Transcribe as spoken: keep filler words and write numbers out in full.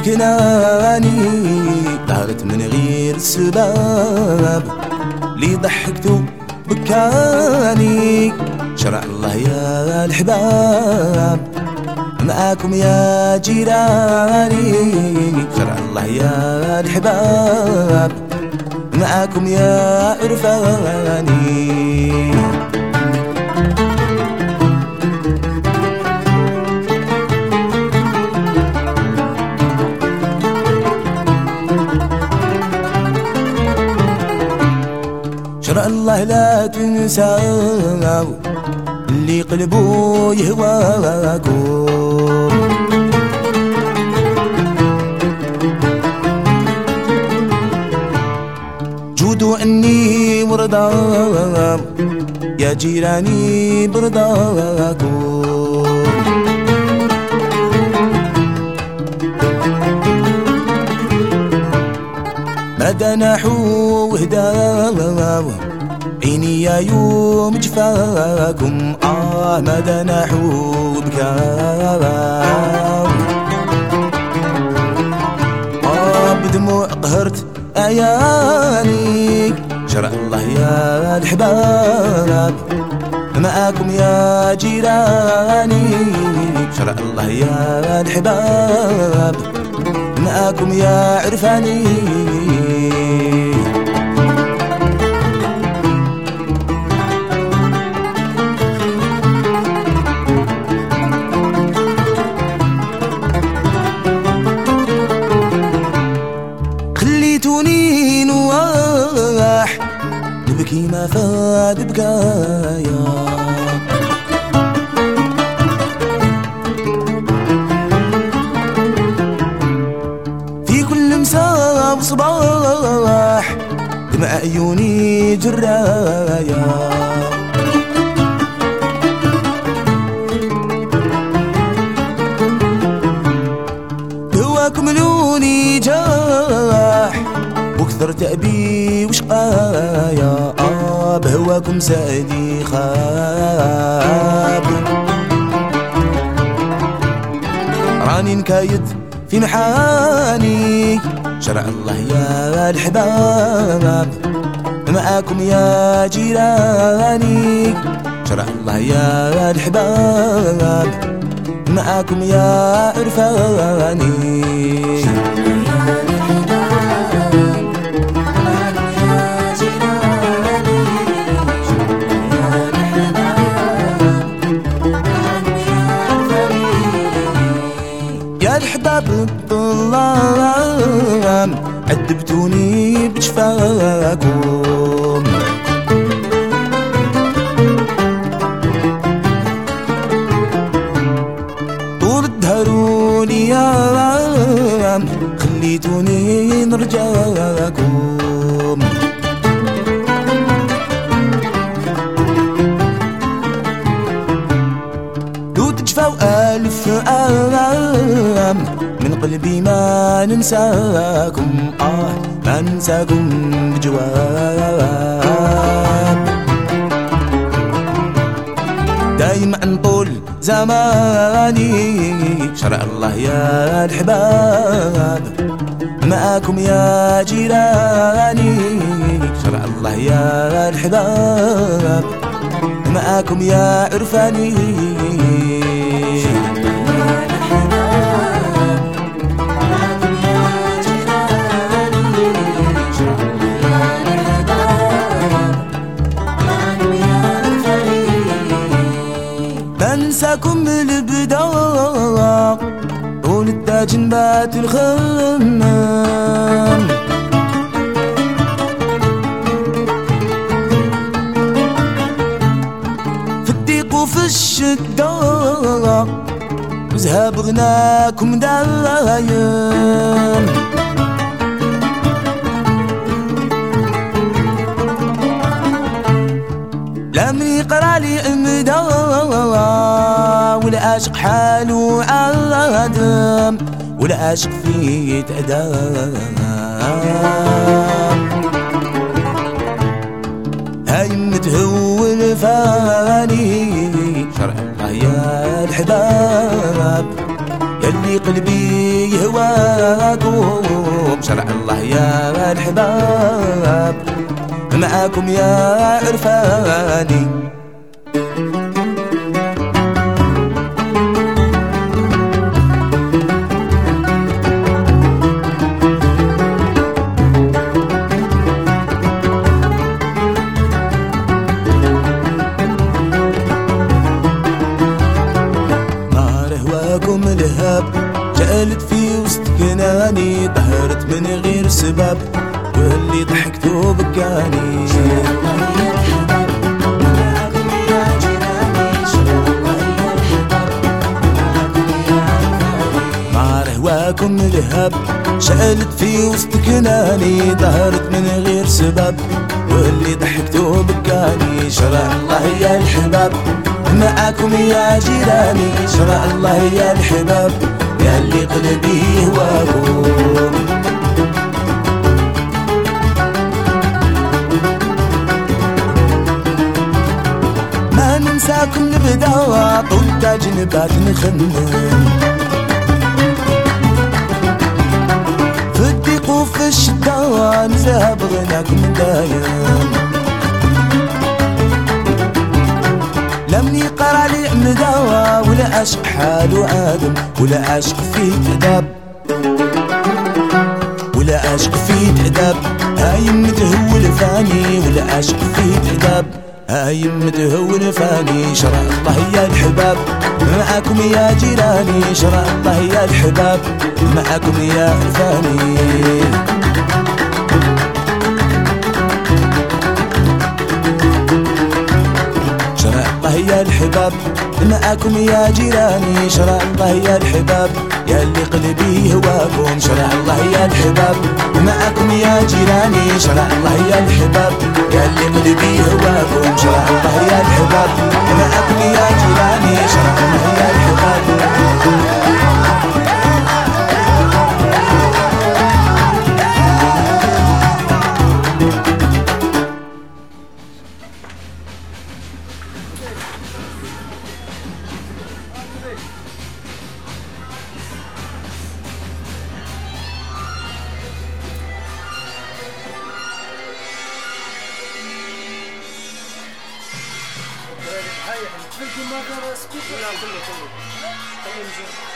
مكناني طارت من غير السباب لي ضحكتو بكاني شرع الله يا الحباب معاكم يا جيراني شرع الله يا الحباب معاكم يا عرفاني شرع الله لا تنساو اللي قلبو يهواكم جودوا عني ورضاو يا جيراني برضاكم مدى نحو وهداو عيني يا يوم جفاكم آه مدى نحو بكاو آه بدموع قهرت عياني شرع الله يا الحباب معاكم يا جيراني شرع الله يا الحباب معاكم يا عرفاني خليتوني نواح نبكي ما فاد بكايا مساء وصباح دمع عيوني جرايا هواكم لوني جاح وكثر تأبي وشقايا آه بهواكم سألي خاب راني نكايد في محاني شرع الله يا الحباب معاكم يا جيراني شرع الله يا الحباب معاكم يا عرفاني يا الحباب الظلام عذبتوني بجفاكم طول الدهر والايام خليتوني نرجاكم لو تجفاو ألف عام من قلبي ما ننساكم آه ما ننساكم بجواب دايما طول زماني شرع الله يا الحباب معاكم يا جيراني شرع الله يا الحباب معاكم يا عرفاني بنساكم البداء طول التاج نبات الخمام في الضيق وفي الشدة وزهاب غناكم دايم لم يقرا لي امدا والعاشق حاله عادم والعاشق فيه تأدام هاي متهول فاني شرع الله يا الحباب يلي قلبي يهواكم. شرع الله يا الحباب معاكم يا عرفاني. الهاب جالت في وسط كناني، طهرت من غير سبب واللي ضحكتو بكاني. مع رهواكم الهاب شالت في وسط كناني، طهرت من غير سبب واللي ضحكتو بكاني. شرع الله يا الحباب معاكم يا جيراني. شرع الله يا الحباب يا اللي قلبي يهواكم. ما ننساكم نبدا طول تاج نبات نخمم، في الضيق وفي الشتا نزهب غناكم دايم. لم يقرا لي مداوى ولا عشق حالو آدم، ولا عشق فيه تداب، ولا عشق فيه تداب. هايم متهول فاني ولا عشق فيه تداب، هايم متهول فاني. شرع الله يا الحباب معاكم يا جيراني. شرع الله يا الحباب معاكم يا عرفاني. يا الحباب معاكم يا جيراني. شرع الله يا الحباب يا اللي قلبي هواكم. شرع الله يا الحباب معاكم يا جيراني. شرع الله يا الحباب يا اللي قلبي هواكم. شرع الله يا الحباب معاكم يا جيراني. شرع الله يا الحباب. هاي ما كان سبيكر لا كله كله